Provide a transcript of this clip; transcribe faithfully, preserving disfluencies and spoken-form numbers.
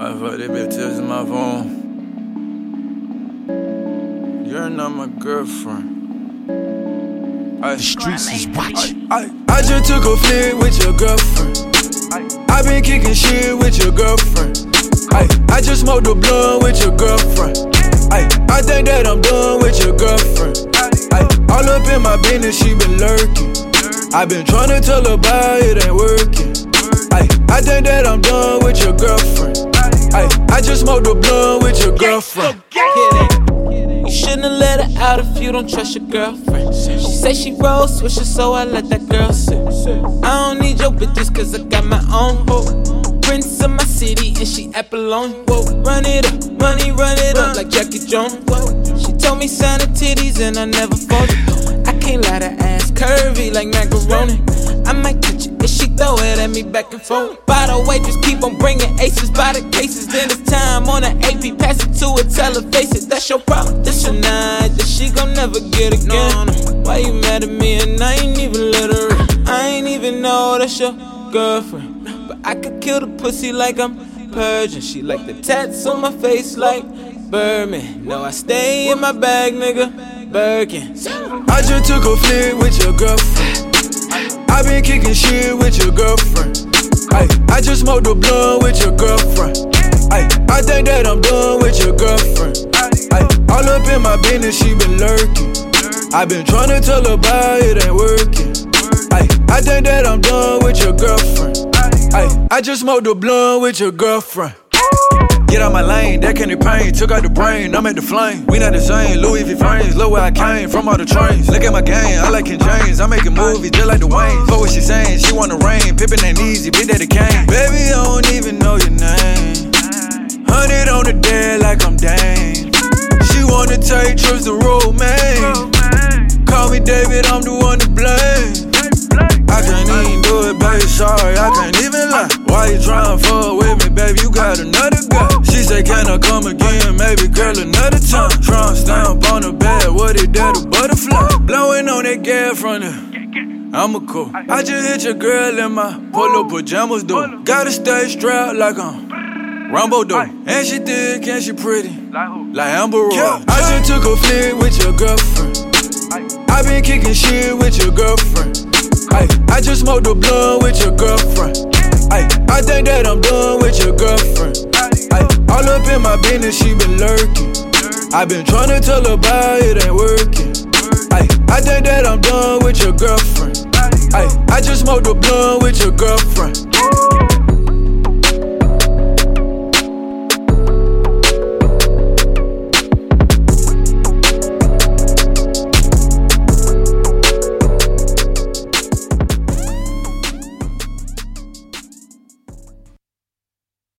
I fuck these bitches in my phone. You're not my girlfriend. I, The streets is watching. I, I, I just took a flick with your girlfriend. I been kicking shit with your girlfriend. I, I just smoked a blunt with your girlfriend. I, I think that I'm done with your girlfriend. I, all up in my business, she been lurking. I been tryna tell her about it ain't working. I, I think that I'm done with your girlfriend. I, I just smoked a blunt with your girlfriend. You shouldn't have let her out if you don't trust your girlfriend. She say she roll switches, so I let that girl sit. I don't need your bitches, cause I got my own hoe. Prince of my city, and she Apple on. Whoa, run it up, money run it up like Jackie Jones. Whoa. She told me sign her titties, and I never folded. I can't lie, that ass curvy like macaroni. I might touch it if she throw it at me back and forth. By the way, just keep on bringing aces by the cases. Then it's time on an A P, pass it to her, tell her face it. That's your problem. This a night that she gon' never get again. Why you mad at me and I ain't even let her in? I ain't even know that's your girlfriend, but I could kill the pussy like I'm Persian. She like the tats on my face like Birdman. No, I stay in my bag, nigga, Birkin. I just took a flick with your girlfriend. I been kicking shit with your girlfriend. I, I just smoked a blunt with your girlfriend. I, I think that I'm done with your girlfriend. I, all up in my business, she been lurking. I been tryna tell her about it ain't working. I, I think that I'm done with your girlfriend. I, I just smoked a blunt with your girlfriend. Get out my lane, that candy pain, took out the brain, I'm at the flame. We not the same, Louis V frames, look where I came from, all the trains. Look at my game, I like Ken James, I making movies just like the Wayne. Fuck what she saying, she wanna rain, Pippin ain't easy, Big Daddy Kane. Baby, I don't even know your name. Hundred on the dead like I'm Dane. She wanna take trips to Romaine. Call me David, I'm the one to blame. I can't even do it, baby, sorry, I can't even lie. Why you tryna fuck with me, baby, you got another guy. She say, can I come again, maybe girl, another time. Trump stamp on the bed, what it did, a butterfly. Blowing on that gas from the I'm a cool. I just hit your girl in my polo pajamas, though. Gotta stay strapped like I'm Rumbo, though. And she thick, and she pretty, like Amber Rose. I just took a flick with your girlfriend. I been kicking shit with your girlfriend. I, I just smoked a blunt with your girlfriend. I, I think that I'm done with your girlfriend. I, all up in my business, she been lurking. I been tryna tell her about it ain't working. I, I think that I'm done with your girlfriend. I, I just smoked a blunt with your girlfriend.